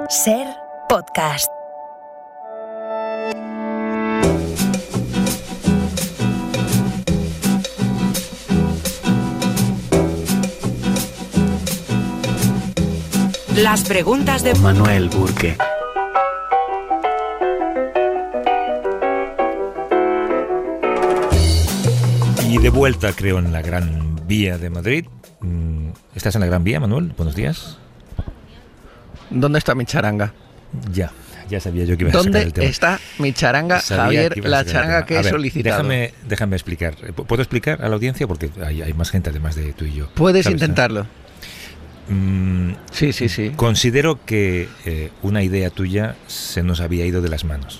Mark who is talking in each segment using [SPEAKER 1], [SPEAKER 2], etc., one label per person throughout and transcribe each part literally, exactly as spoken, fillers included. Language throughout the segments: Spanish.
[SPEAKER 1] Ser podcast. Las preguntas de
[SPEAKER 2] Manuel Burke.
[SPEAKER 3] Y de vuelta, creo, en la Gran Vía de Madrid. ¿Estás en la Gran Vía, Manuel? Buenos días.
[SPEAKER 2] ¿Dónde está mi charanga?
[SPEAKER 3] Ya, ya sabía yo que ibas a sacar el tema.
[SPEAKER 2] ¿Dónde está mi charanga,
[SPEAKER 3] Sabía
[SPEAKER 2] Javier? La charanga que he
[SPEAKER 3] ver,
[SPEAKER 2] solicitado.
[SPEAKER 3] Déjame, déjame explicar. ¿Puedo explicar a la audiencia? Porque hay, hay más gente además de tú y yo.
[SPEAKER 2] Puedes
[SPEAKER 3] ¿Sabes?
[SPEAKER 2] intentarlo.
[SPEAKER 3] Mm,
[SPEAKER 2] sí, sí, sí.
[SPEAKER 3] Considero que eh, una idea tuya se nos había ido de las manos.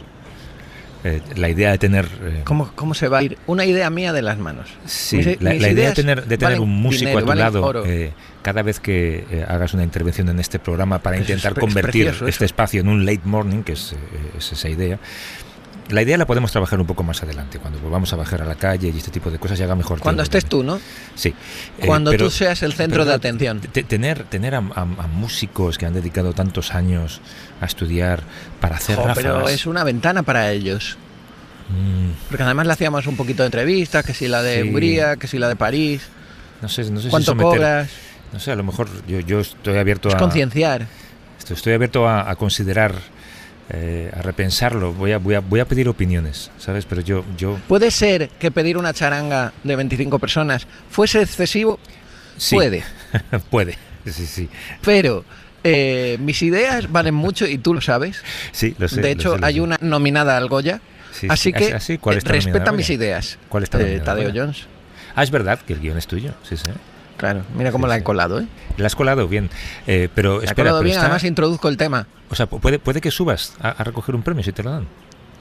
[SPEAKER 3] Eh, la idea de tener... Eh,
[SPEAKER 2] ¿Cómo, ¿Cómo se va a ir? Una idea mía de las manos.
[SPEAKER 3] Sí,
[SPEAKER 2] mis,
[SPEAKER 3] la,
[SPEAKER 2] mis
[SPEAKER 3] la idea de tener, de tener un músico
[SPEAKER 2] dinero,
[SPEAKER 3] a tu lado
[SPEAKER 2] oro.
[SPEAKER 3] eh, cada vez que eh, hagas una intervención en este programa para
[SPEAKER 2] Eso
[SPEAKER 3] intentar
[SPEAKER 2] es,
[SPEAKER 3] convertir
[SPEAKER 2] es
[SPEAKER 3] este espacio en un late morning, que es, eh, es esa idea. La idea la podemos trabajar un poco más adelante, cuando volvamos a bajar a la calle y este tipo de cosas, y haga mejor
[SPEAKER 2] Cuando
[SPEAKER 3] tiempo.
[SPEAKER 2] estés tú, ¿no?
[SPEAKER 3] Sí.
[SPEAKER 2] Cuando
[SPEAKER 3] eh, pero,
[SPEAKER 2] tú seas el centro
[SPEAKER 3] pero,
[SPEAKER 2] de atención.
[SPEAKER 3] T- tener tener a, a, a músicos que han dedicado tantos años a estudiar para hacer
[SPEAKER 2] Jo,
[SPEAKER 3] ráfagas.
[SPEAKER 2] pero es una ventana para ellos.
[SPEAKER 3] Mm,
[SPEAKER 2] Porque además le hacíamos un poquito de entrevistas, que si la de
[SPEAKER 3] Sí.
[SPEAKER 2] Hungría, que si la de París.
[SPEAKER 3] no sé, no sé
[SPEAKER 2] ¿Cuánto
[SPEAKER 3] si someter,
[SPEAKER 2] cobras?
[SPEAKER 3] No sé, a lo mejor yo, yo estoy abierto
[SPEAKER 2] Es
[SPEAKER 3] a...
[SPEAKER 2] concienciar.
[SPEAKER 3] Estoy, estoy abierto a, a considerar, eh, a repensarlo. Voy a, voy a, voy a pedir opiniones, ¿sabes? Pero yo, yo
[SPEAKER 2] ¿Puede ser que pedir una charanga de veinticinco personas fuese excesivo?
[SPEAKER 3] sí.
[SPEAKER 2] Puede.
[SPEAKER 3] Puede, sí, sí.
[SPEAKER 2] Pero eh, mis ideas valen mucho y tú lo sabes.
[SPEAKER 3] Sí, lo sé.
[SPEAKER 2] De
[SPEAKER 3] lo
[SPEAKER 2] hecho,
[SPEAKER 3] sé, lo
[SPEAKER 2] hay
[SPEAKER 3] sé.
[SPEAKER 2] una nominada al Goya.
[SPEAKER 3] Sí,
[SPEAKER 2] así
[SPEAKER 3] sí.
[SPEAKER 2] que
[SPEAKER 3] ¿Ah, sí? ¿Cuál
[SPEAKER 2] eh,
[SPEAKER 3] está nominada
[SPEAKER 2] respeta
[SPEAKER 3] al
[SPEAKER 2] mis
[SPEAKER 3] Goya?
[SPEAKER 2] ideas.
[SPEAKER 3] ¿Cuál está
[SPEAKER 2] Eh,
[SPEAKER 3] nominada al
[SPEAKER 2] Tadeo
[SPEAKER 3] Goya?
[SPEAKER 2] Jones.
[SPEAKER 3] Ah, es verdad que el guión es tuyo, sí, sí.
[SPEAKER 2] Claro, mira cómo
[SPEAKER 3] Sí,
[SPEAKER 2] la
[SPEAKER 3] sí.
[SPEAKER 2] he colado, ¿eh?
[SPEAKER 3] La has colado bien, eh, pero
[SPEAKER 2] La he
[SPEAKER 3] espera,
[SPEAKER 2] colado
[SPEAKER 3] pero
[SPEAKER 2] bien,
[SPEAKER 3] está-
[SPEAKER 2] además introduzco el tema.
[SPEAKER 3] o sea, puede, puede que subas a, a recoger un premio si te lo dan.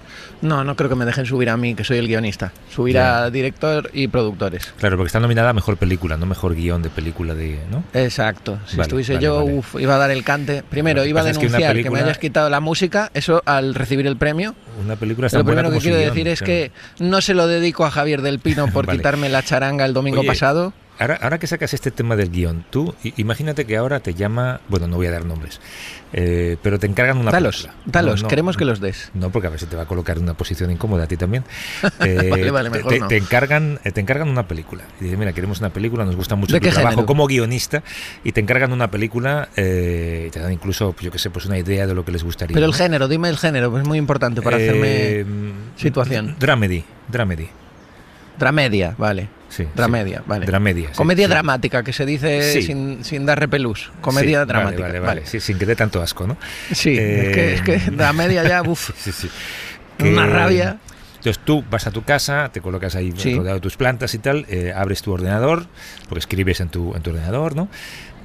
[SPEAKER 2] No, no creo que me dejen subir a mí, que soy el guionista. Subir
[SPEAKER 3] Ya.
[SPEAKER 2] a director y productores.
[SPEAKER 3] Claro, porque está nominada a mejor película, no mejor guión de película de, ¿no?
[SPEAKER 2] Exacto. Si
[SPEAKER 3] Vale,
[SPEAKER 2] estuviese
[SPEAKER 3] vale,
[SPEAKER 2] yo,
[SPEAKER 3] vale.
[SPEAKER 2] uf, iba a dar el cante. Primero,
[SPEAKER 3] Lo que
[SPEAKER 2] iba a
[SPEAKER 3] pasa es que una
[SPEAKER 2] denunciar que,
[SPEAKER 3] película-
[SPEAKER 2] me hayas quitado la música. Eso al recibir el premio.
[SPEAKER 3] Una película tan
[SPEAKER 2] Lo
[SPEAKER 3] buena
[SPEAKER 2] primero que
[SPEAKER 3] como su
[SPEAKER 2] quiero
[SPEAKER 3] guión,
[SPEAKER 2] decir es
[SPEAKER 3] claro.
[SPEAKER 2] que no se lo dedico a Javier del Pino por
[SPEAKER 3] Vale.
[SPEAKER 2] quitarme la charanga el domingo
[SPEAKER 3] Oye,
[SPEAKER 2] pasado.
[SPEAKER 3] Ahora, ahora que sacas este tema del guión, tú i- imagínate que ahora te llama, bueno, no voy a dar nombres, eh, pero te encargan una
[SPEAKER 2] Dalos,
[SPEAKER 3] película.
[SPEAKER 2] dalos,
[SPEAKER 3] No, no,
[SPEAKER 2] queremos que los des.
[SPEAKER 3] No, porque a ver si te va a colocar en una posición incómoda a ti también. Eh,
[SPEAKER 2] Vale, vale,
[SPEAKER 3] te-
[SPEAKER 2] mejor
[SPEAKER 3] te,
[SPEAKER 2] no.
[SPEAKER 3] te encargan, eh, te encargan una película. Y dices, mira, queremos una película, nos gusta mucho
[SPEAKER 2] ¿De
[SPEAKER 3] tu
[SPEAKER 2] qué
[SPEAKER 3] trabajo
[SPEAKER 2] género?
[SPEAKER 3] como guionista, y te encargan una película, eh, y te dan incluso, yo qué sé, pues una idea de lo que les gustaría.
[SPEAKER 2] Pero el
[SPEAKER 3] ¿no?
[SPEAKER 2] género, dime el género, pues es muy importante para
[SPEAKER 3] Eh,
[SPEAKER 2] hacerme
[SPEAKER 3] mm,
[SPEAKER 2] situación.
[SPEAKER 3] Dramedy, dramedy.
[SPEAKER 2] Dramedia, vale.
[SPEAKER 3] Sí,
[SPEAKER 2] Dramedia,
[SPEAKER 3] sí.
[SPEAKER 2] vale.
[SPEAKER 3] Dramedia, sí,
[SPEAKER 2] Comedia
[SPEAKER 3] sí.
[SPEAKER 2] dramática, que se dice
[SPEAKER 3] Sí.
[SPEAKER 2] sin, sin dar repelús. Comedia
[SPEAKER 3] Sí,
[SPEAKER 2] dramática.
[SPEAKER 3] Vale, vale, vale. Sí, sin que dé tanto asco, ¿no?
[SPEAKER 2] Sí,
[SPEAKER 3] Eh,
[SPEAKER 2] es, que, es que dramedia ya, uff,
[SPEAKER 3] Sí, sí.
[SPEAKER 2] una
[SPEAKER 3] Que-
[SPEAKER 2] rabia.
[SPEAKER 3] Entonces tú vas a tu casa, te colocas ahí
[SPEAKER 2] Sí.
[SPEAKER 3] rodeado de tus plantas y tal, eh, abres tu ordenador, porque escribes en tu, en tu ordenador, ¿no?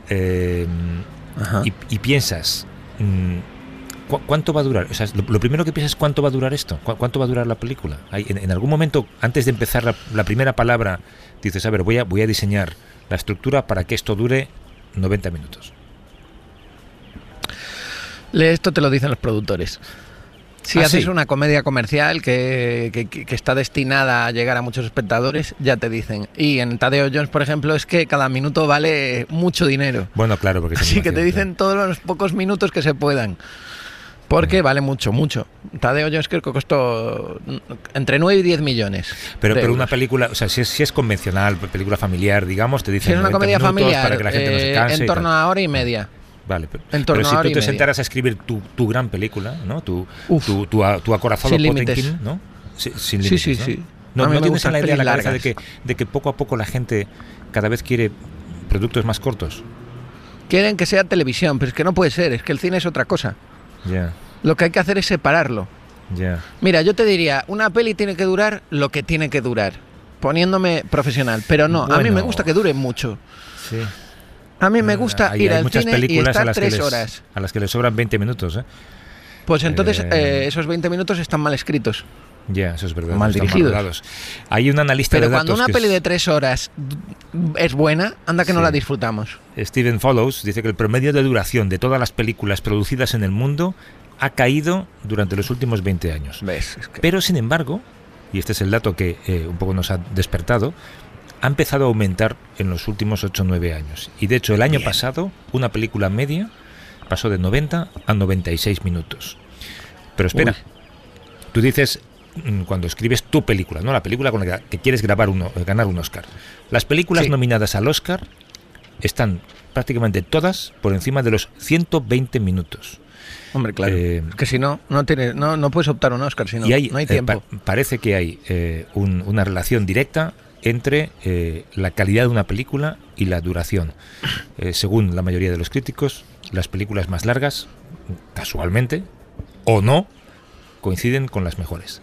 [SPEAKER 3] Eh,
[SPEAKER 2] Ajá.
[SPEAKER 3] y, y piensas, mm, ¿cu- ¿cuánto va a durar? O sea, lo, lo primero que piensas es ¿cuánto va a durar esto? ¿Cu- ¿Cuánto va a durar la película? Hay- en, en algún momento, antes de empezar la, la primera palabra, dices, a ver, voy a, voy a diseñar la estructura para que esto dure noventa minutos.
[SPEAKER 2] Le- Esto te lo dicen los productores. Si
[SPEAKER 3] Ah,
[SPEAKER 2] haces
[SPEAKER 3] sí.
[SPEAKER 2] una comedia comercial que, que- que está destinada a llegar a muchos espectadores, ya te dicen. Y en Tadeo Jones, por ejemplo, es que cada minuto vale mucho dinero.
[SPEAKER 3] Bueno, claro, porque es
[SPEAKER 2] Así que te
[SPEAKER 3] animación,
[SPEAKER 2] dicen todos los pocos minutos que se puedan. Porque vale mucho, mucho. Tadeo Jones creo que costó entre nueve y diez millones.
[SPEAKER 3] Pero,
[SPEAKER 2] de
[SPEAKER 3] pero una
[SPEAKER 2] euros.
[SPEAKER 3] película, o sea, si es, si es convencional, película familiar, digamos, te
[SPEAKER 2] Si
[SPEAKER 3] dicen
[SPEAKER 2] es una
[SPEAKER 3] noventa
[SPEAKER 2] comedia
[SPEAKER 3] minutos
[SPEAKER 2] familiar,
[SPEAKER 3] para que la gente no se
[SPEAKER 2] eh,
[SPEAKER 3] canse
[SPEAKER 2] en
[SPEAKER 3] y
[SPEAKER 2] torno
[SPEAKER 3] tal.
[SPEAKER 2] a hora y media.
[SPEAKER 3] Vale, pero,
[SPEAKER 2] en torno
[SPEAKER 3] pero
[SPEAKER 2] a
[SPEAKER 3] si
[SPEAKER 2] hora
[SPEAKER 3] tú
[SPEAKER 2] y
[SPEAKER 3] te
[SPEAKER 2] media.
[SPEAKER 3] sentaras a escribir tu, tu gran película, ¿no? Tu,
[SPEAKER 2] Uf.
[SPEAKER 3] tu, tu, a- tu acorazado
[SPEAKER 2] Sin límites.
[SPEAKER 3] Potemkin, ¿no? Sí, sin
[SPEAKER 2] Sí,
[SPEAKER 3] límites,
[SPEAKER 2] sí,
[SPEAKER 3] ¿no?
[SPEAKER 2] sí.
[SPEAKER 3] No,
[SPEAKER 2] A mí
[SPEAKER 3] no
[SPEAKER 2] me
[SPEAKER 3] tienes
[SPEAKER 2] gustan
[SPEAKER 3] la idea en la
[SPEAKER 2] pelis
[SPEAKER 3] cabeza de que,
[SPEAKER 2] largas.
[SPEAKER 3] de que poco a poco la gente cada vez quiere productos más cortos.
[SPEAKER 2] Quieren que sea televisión, pero es que no puede ser, es que el cine es otra cosa.
[SPEAKER 3] Ya,
[SPEAKER 2] Lo que hay que hacer es separarlo.
[SPEAKER 3] ya.
[SPEAKER 2] Mira, yo te diría, una peli tiene que durar lo que tiene que durar, poniéndome profesional, pero no, a mí me
[SPEAKER 3] Bueno.
[SPEAKER 2] gusta que dure mucho.
[SPEAKER 3] Sí.
[SPEAKER 2] A mí me gusta
[SPEAKER 3] Hay-
[SPEAKER 2] ir
[SPEAKER 3] hay
[SPEAKER 2] al
[SPEAKER 3] muchas
[SPEAKER 2] cine y
[SPEAKER 3] películas a
[SPEAKER 2] estar
[SPEAKER 3] las que
[SPEAKER 2] tres
[SPEAKER 3] les-
[SPEAKER 2] horas.
[SPEAKER 3] a las que les sobran veinte minutos, ¿eh?
[SPEAKER 2] Pues entonces
[SPEAKER 3] Eh,
[SPEAKER 2] eh, esos veinte minutos están mal escritos.
[SPEAKER 3] Ya, eso es verdad.
[SPEAKER 2] Mal
[SPEAKER 3] están
[SPEAKER 2] dirigidos.
[SPEAKER 3] rodados. Hay un analista
[SPEAKER 2] Pero
[SPEAKER 3] de
[SPEAKER 2] cuando
[SPEAKER 3] datos
[SPEAKER 2] una
[SPEAKER 3] que
[SPEAKER 2] peli
[SPEAKER 3] es-
[SPEAKER 2] de tres horas es buena, anda que no
[SPEAKER 3] Sí.
[SPEAKER 2] la disfrutamos.
[SPEAKER 3] Stephen Follows dice que el promedio de duración de todas las películas producidas en el mundo ha caído durante los últimos veinte años.
[SPEAKER 2] ¿Ves? Es que-
[SPEAKER 3] Pero, sin embargo, y este es el dato que eh, un poco nos ha despertado, ha empezado a aumentar en los últimos ocho o nueve años. Y de hecho, el año
[SPEAKER 2] Bien.
[SPEAKER 3] pasado, una película media pasó de noventa a noventa y seis minutos. Pero espera, Uy. tú dices cuando escribes tu película, no la película con la que quieres grabar uno, ganar un Oscar. Las películas sí. nominadas al Oscar están prácticamente todas por encima de los ciento veinte minutos.
[SPEAKER 2] Hombre, claro. Eh, es que si no, no, tiene, no, no puedes optar a un Oscar, si no,
[SPEAKER 3] y hay,
[SPEAKER 2] no hay tiempo.
[SPEAKER 3] Eh, pa parece que hay eh, un, una relación directa entre eh, la calidad de una película y la duración. Eh, según la mayoría de los críticos, las películas más largas, casualmente, o no, coinciden con las mejores.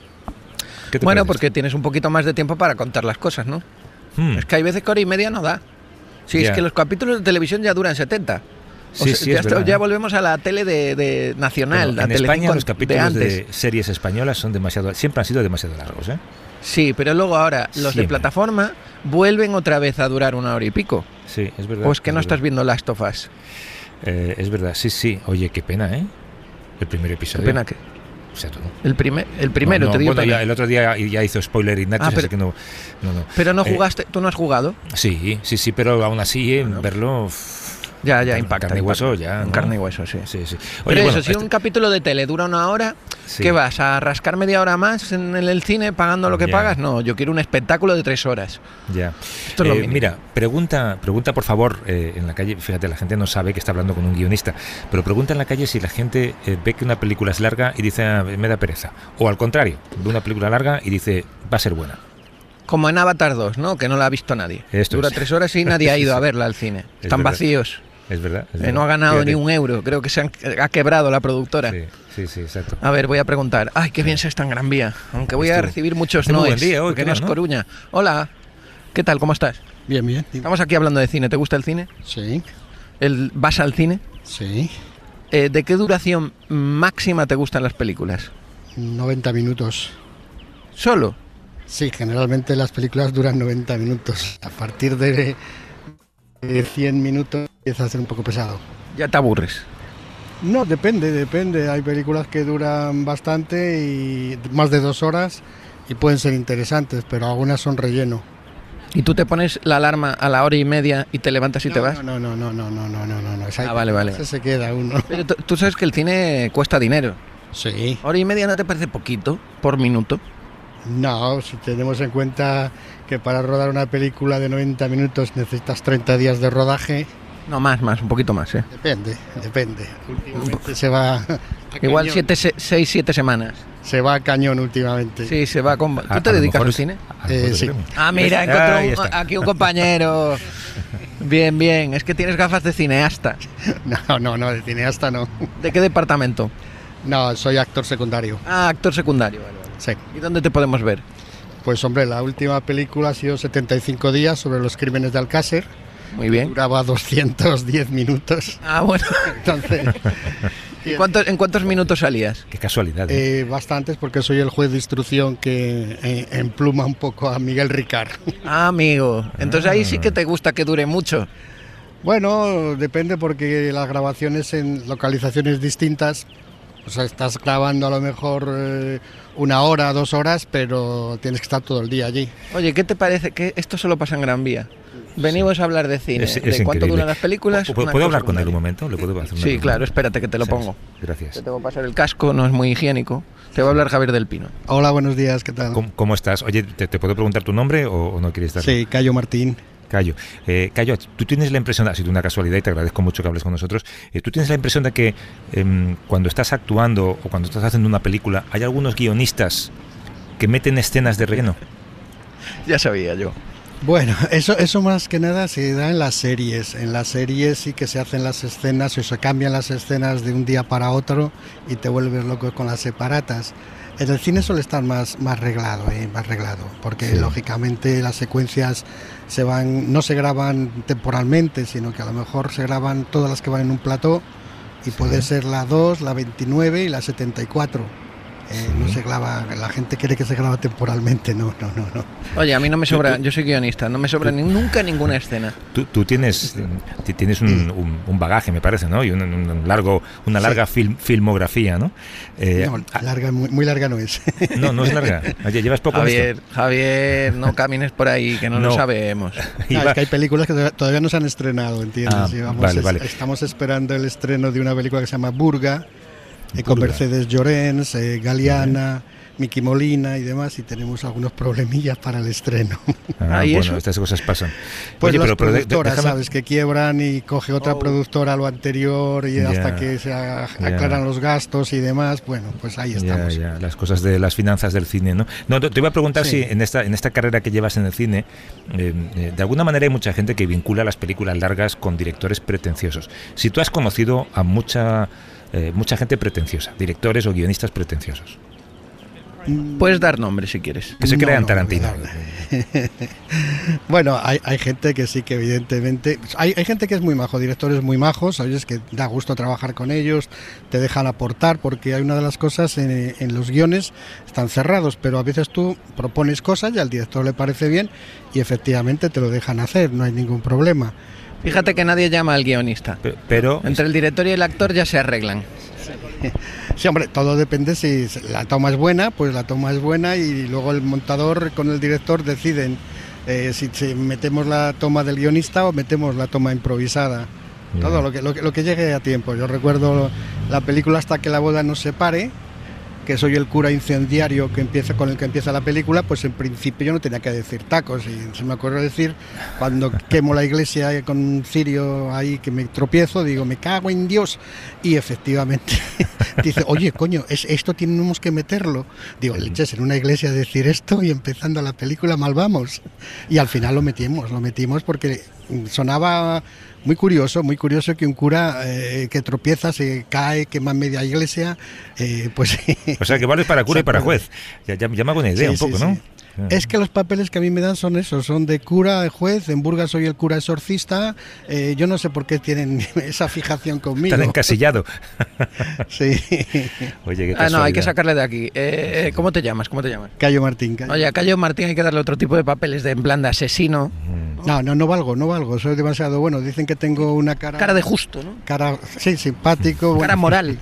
[SPEAKER 2] Bueno, porque tienes un poquito más de tiempo para contar las cosas, ¿no? Hmm. Es que hay veces que hora y media no da. Sí, ya. Es que los capítulos de televisión ya duran setenta. O
[SPEAKER 3] sí,
[SPEAKER 2] sea,
[SPEAKER 3] sí,
[SPEAKER 2] ya,
[SPEAKER 3] es verdad,
[SPEAKER 2] ya
[SPEAKER 3] ¿eh?
[SPEAKER 2] volvemos a la tele de, de nacional.
[SPEAKER 3] Bueno,
[SPEAKER 2] la
[SPEAKER 3] en España los capítulos
[SPEAKER 2] de,
[SPEAKER 3] de series españolas son demasiado, siempre han sido demasiado largos, ¿eh?
[SPEAKER 2] Sí, pero luego ahora los siempre. de plataforma vuelven otra vez a durar una hora y pico.
[SPEAKER 3] Sí, es verdad.
[SPEAKER 2] O es que
[SPEAKER 3] es
[SPEAKER 2] no
[SPEAKER 3] verdad.
[SPEAKER 2] estás viendo Last of Us.
[SPEAKER 3] Eh, es verdad, sí, sí. Oye, qué pena, ¿eh? El primer episodio.
[SPEAKER 2] ¿Qué pena qué?
[SPEAKER 3] O sea, todo.
[SPEAKER 2] El, primer, el primero,
[SPEAKER 3] no, no,
[SPEAKER 2] te digo.
[SPEAKER 3] Bueno, ya, el otro día ya hizo spoiler Ignacio,
[SPEAKER 2] ah, pero,
[SPEAKER 3] así que no, no, no.
[SPEAKER 2] Pero no jugaste, eh, ¿tú no has jugado?
[SPEAKER 3] Sí, sí, sí, pero aún así, eh, bueno, verlo...
[SPEAKER 2] Uff, ya, ya, impacta.
[SPEAKER 3] Carne y hueso, ya.
[SPEAKER 2] ¿no? Carne y hueso, sí.
[SPEAKER 3] sí, sí. Oye,
[SPEAKER 2] pero
[SPEAKER 3] bueno,
[SPEAKER 2] eso, si
[SPEAKER 3] este...
[SPEAKER 2] un capítulo de tele dura una hora, sí. ¿qué vas? ¿A rascar media hora más en el cine pagando lo que
[SPEAKER 3] ya.
[SPEAKER 2] pagas? No, yo quiero un espectáculo de tres horas.
[SPEAKER 3] Ya.
[SPEAKER 2] Esto es
[SPEAKER 3] eh,
[SPEAKER 2] lo mínimo.
[SPEAKER 3] Mira, pregunta, pregunta por favor eh, en la calle. Fíjate, la gente no sabe que está hablando con un guionista, pero pregunta en la calle si la gente eh, ve que una película es larga y dice, ah, me da pereza. O al contrario, ve una película larga y dice, va a ser buena.
[SPEAKER 2] Como en Avatar dos, ¿no? Que no la ha visto nadie.
[SPEAKER 3] Esto
[SPEAKER 2] Dura
[SPEAKER 3] es.
[SPEAKER 2] tres horas y nadie ha ido a verla al cine.
[SPEAKER 3] Es
[SPEAKER 2] Están
[SPEAKER 3] verdad.
[SPEAKER 2] vacíos.
[SPEAKER 3] Es verdad. Es
[SPEAKER 2] eh,
[SPEAKER 3] verdad.
[SPEAKER 2] no ha ganado
[SPEAKER 3] Fíjate.
[SPEAKER 2] ni un euro. Creo que se han, ha quebrado la productora.
[SPEAKER 3] Sí, sí, sí, exacto.
[SPEAKER 2] A ver, voy a preguntar. Ay, qué bien se está en Gran Vía. Aunque voy a recibir muchos
[SPEAKER 3] no
[SPEAKER 2] noes,
[SPEAKER 3] día hoy,
[SPEAKER 2] porque
[SPEAKER 3] creo,
[SPEAKER 2] no es
[SPEAKER 3] ¿no?
[SPEAKER 2] Coruña. Hola, ¿qué tal? ¿Cómo estás?
[SPEAKER 4] Bien, bien.
[SPEAKER 2] Estamos aquí hablando de cine. ¿Te gusta el cine?
[SPEAKER 4] Sí.
[SPEAKER 2] El, ¿Vas al cine?
[SPEAKER 4] Sí.
[SPEAKER 2] Eh, ¿De qué duración máxima te gustan las películas?
[SPEAKER 4] noventa minutos.
[SPEAKER 2] ¿Solo?
[SPEAKER 4] Sí, generalmente las películas duran noventa minutos. A partir de cien minutos empieza a ser un poco pesado.
[SPEAKER 2] Ya te aburres.
[SPEAKER 4] No, depende, depende. Hay películas que duran bastante y más de dos horas y pueden ser interesantes, pero algunas son relleno.
[SPEAKER 2] ¿Y tú te pones la alarma a la hora y media y te levantas y
[SPEAKER 4] no,
[SPEAKER 2] te vas?
[SPEAKER 4] No, no, no, no, no, no, no, no, no.
[SPEAKER 2] Ah, vale, vale.
[SPEAKER 4] Ese se queda uno.
[SPEAKER 2] Pero tú, tú sabes que el cine cuesta dinero.
[SPEAKER 4] Sí.
[SPEAKER 2] ¿Hora y media no te parece poquito por minuto?
[SPEAKER 4] No, si tenemos en cuenta que para rodar una película de noventa minutos necesitas treinta días de rodaje.
[SPEAKER 2] No, más, más, un poquito más, ¿eh?
[SPEAKER 4] Depende, depende. Últimamente se va a
[SPEAKER 2] Igual
[SPEAKER 4] cañón.
[SPEAKER 2] siete, se, seis, siete semanas.
[SPEAKER 4] Se va a cañón últimamente.
[SPEAKER 2] Sí, se va con... ¿Tú
[SPEAKER 3] A-
[SPEAKER 2] te
[SPEAKER 3] a lo
[SPEAKER 2] dedicas
[SPEAKER 3] mejor
[SPEAKER 2] al
[SPEAKER 3] es-
[SPEAKER 2] cine?
[SPEAKER 3] a lo mejor
[SPEAKER 4] Eh,
[SPEAKER 3] es
[SPEAKER 4] sí.
[SPEAKER 3] premio.
[SPEAKER 2] Ah, mira,
[SPEAKER 3] Ah,
[SPEAKER 2] encontré
[SPEAKER 3] ahí
[SPEAKER 2] un-
[SPEAKER 3] está.
[SPEAKER 2] aquí un compañero. Bien, bien. Es que tienes gafas de cineasta.
[SPEAKER 4] No, no, no, de cineasta no.
[SPEAKER 2] ¿De qué departamento?
[SPEAKER 4] No, soy actor secundario.
[SPEAKER 2] Ah, actor secundario. Vale, vale.
[SPEAKER 4] Sí.
[SPEAKER 2] ¿Y dónde te podemos ver?
[SPEAKER 4] Pues hombre, la última película ha sido setenta y cinco días sobre los crímenes de Alcácer.
[SPEAKER 2] Muy bien.
[SPEAKER 4] Duraba doscientos diez minutos.
[SPEAKER 2] Ah, bueno.
[SPEAKER 4] Entonces,
[SPEAKER 2] ¿Y cuántos, en cuántos minutos salías?
[SPEAKER 3] Qué casualidad. ¿eh?
[SPEAKER 4] eh, bastantes porque soy el juez de instrucción que eh, empluma un poco a Miguel Ricard.
[SPEAKER 2] Ah, amigo. Entonces ahí sí que te gusta que dure mucho.
[SPEAKER 4] Bueno, depende porque las grabaciones en localizaciones distintas, o sea, estás grabando a lo mejor eh, una hora, dos horas, pero tienes que estar todo el día allí.
[SPEAKER 2] Oye, ¿qué te parece que esto solo pasa en Gran Vía? Venimos a hablar de cine,
[SPEAKER 3] Es- es
[SPEAKER 2] de cuánto
[SPEAKER 3] increíble.
[SPEAKER 2] duran las películas.
[SPEAKER 3] ¿Puedo,
[SPEAKER 2] una
[SPEAKER 3] ¿puedo
[SPEAKER 2] cosa
[SPEAKER 3] hablar con él
[SPEAKER 2] secundaria.
[SPEAKER 3] un momento? ¿Le puedo hacer una
[SPEAKER 2] Sí,
[SPEAKER 3] pregunta?
[SPEAKER 2] claro, espérate que te lo
[SPEAKER 3] Gracias.
[SPEAKER 2] pongo.
[SPEAKER 3] Gracias.
[SPEAKER 2] Te tengo que pasar el casco, no es muy higiénico. Te va a hablar Javier del Pino.
[SPEAKER 4] Hola, buenos días, ¿qué tal?
[SPEAKER 3] ¿Cómo, cómo estás? Oye, ¿te, te puedo preguntar tu nombre o, o no quieres estar?
[SPEAKER 4] Sí, Cayo Martín.
[SPEAKER 3] Cayo, eh, Cayo, tú tienes la impresión, ha sido una casualidad y te agradezco mucho que hables con nosotros, eh, tú tienes la impresión de que eh, cuando estás actuando o cuando estás haciendo una película hay algunos guionistas que meten escenas de relleno.
[SPEAKER 2] Ya sabía yo.
[SPEAKER 4] Bueno, eso, eso más que nada se da en las series. En las series sí que se hacen las escenas o se cambian las escenas de un día para otro y te vuelves loco con las separatas. En el cine suele estar más, más reglado, ¿eh? más reglado, porque
[SPEAKER 3] Sí.
[SPEAKER 4] lógicamente las secuencias se van, no se graban temporalmente, sino que a lo mejor se graban todas las que van en un plató y
[SPEAKER 3] Sí.
[SPEAKER 4] puede ser la dos, la veintinueve y la setenta y cuatro. Eh, no se graba, la gente cree que se graba temporalmente, no, no, no, no.
[SPEAKER 2] Oye, a mí no me sobra, yo soy guionista, no me sobra ni, nunca ninguna escena.
[SPEAKER 3] Tú, tú tienes, tienes un, un, un bagaje, me parece, ¿no? Y un, un largo, una larga sí. film, filmografía, ¿no?
[SPEAKER 4] Eh, no, larga, muy, muy larga no es.
[SPEAKER 3] No, no es larga. Oye, llevas poco
[SPEAKER 2] Javier,
[SPEAKER 3] en esto.
[SPEAKER 2] Javier, no camines por ahí, que no, no. lo sabemos.
[SPEAKER 4] No, es que hay películas que todavía no se han estrenado, ¿entiendes?
[SPEAKER 3] Ah,
[SPEAKER 4] Llevamos,
[SPEAKER 3] vale, vale.
[SPEAKER 4] Estamos esperando el estreno de una película que se llama Burga, eh, con Mercedes Llorens, eh, Galeana, Miki Molina y demás, y tenemos algunos problemillas para el estreno.
[SPEAKER 3] Ah, bueno, eso? Estas cosas pasan.
[SPEAKER 4] Pues
[SPEAKER 3] Oye,
[SPEAKER 4] las
[SPEAKER 3] pero,
[SPEAKER 4] productoras,
[SPEAKER 3] déjame...
[SPEAKER 4] ¿sabes? Que quiebran y coge otra oh. productora lo anterior y yeah, hasta que se aclaran yeah. los gastos y demás, bueno, pues ahí estamos.
[SPEAKER 3] Yeah, yeah. Las cosas de las finanzas del cine, ¿no? No, te iba a preguntar sí. si en esta, en esta carrera que llevas en el cine, eh, eh, de alguna manera hay mucha gente que vincula las películas largas con directores pretenciosos. Si tú has conocido a mucha, eh, mucha gente pretenciosa, directores o guionistas pretenciosos.
[SPEAKER 2] Puedes dar nombres si quieres.
[SPEAKER 3] Que se
[SPEAKER 4] no,
[SPEAKER 3] crean
[SPEAKER 4] no,
[SPEAKER 3] Tarantino.
[SPEAKER 4] No, bueno, hay, hay gente que sí que evidentemente... Hay, hay gente que es muy majo, directores muy majos, oyes que da gusto trabajar con ellos, te dejan aportar, porque hay una de las cosas en, en los guiones, están cerrados, pero a veces tú propones cosas y al director le parece bien y efectivamente te lo dejan hacer, no hay ningún problema.
[SPEAKER 2] Fíjate que nadie llama al guionista,
[SPEAKER 3] pero, pero
[SPEAKER 2] entre el director y el actor ya se arreglan.
[SPEAKER 4] Sí, hombre, todo depende si la toma es buena, pues la toma es buena y luego el montador con el director deciden eh, si, si metemos la toma del guionista o metemos la toma improvisada. Yeah. Todo lo que, lo, que, lo que llegue a tiempo. Yo recuerdo la película Hasta que la boda nos separe, que soy el cura incendiario que empieza con el que empieza la película, pues en principio yo no tenía que decir tacos y se me ocurrió decir cuando quemo la iglesia con un cirio ahí que me tropiezo, digo me cago en Dios y efectivamente dice, oye coño, es, esto tenemos que meterlo, digo leches, en una iglesia decir esto y empezando la película mal vamos y al final lo metimos, lo metimos porque sonaba muy curioso, muy curioso que un cura eh, que tropieza, se cae, quema media iglesia, eh, pues...
[SPEAKER 3] O sea, que vale para cura y para juez. Ya, ya, ya me hago una idea sí, un poco, sí, ¿no? Sí.
[SPEAKER 4] Es que los papeles que a mí me dan son esos, son de cura, de juez, en Burgas soy el cura exorcista, eh, yo no sé por qué tienen esa fijación conmigo.
[SPEAKER 3] Tan encasillado.
[SPEAKER 4] Sí.
[SPEAKER 3] Oye, qué
[SPEAKER 2] ah, no, hay que sacarle de aquí. Eh, ¿Cómo te llamas? ¿Cómo te llamas?
[SPEAKER 4] Cayo Martín. Cayo.
[SPEAKER 2] Oye, a Cayo Martín hay que darle otro tipo de papeles, de en plan de asesino.
[SPEAKER 4] No, no, no valgo, no valgo, soy demasiado bueno. Dicen que tengo una cara...
[SPEAKER 2] Cara de justo, ¿no?
[SPEAKER 4] Cara, sí, simpático.
[SPEAKER 2] Cara bueno. moral.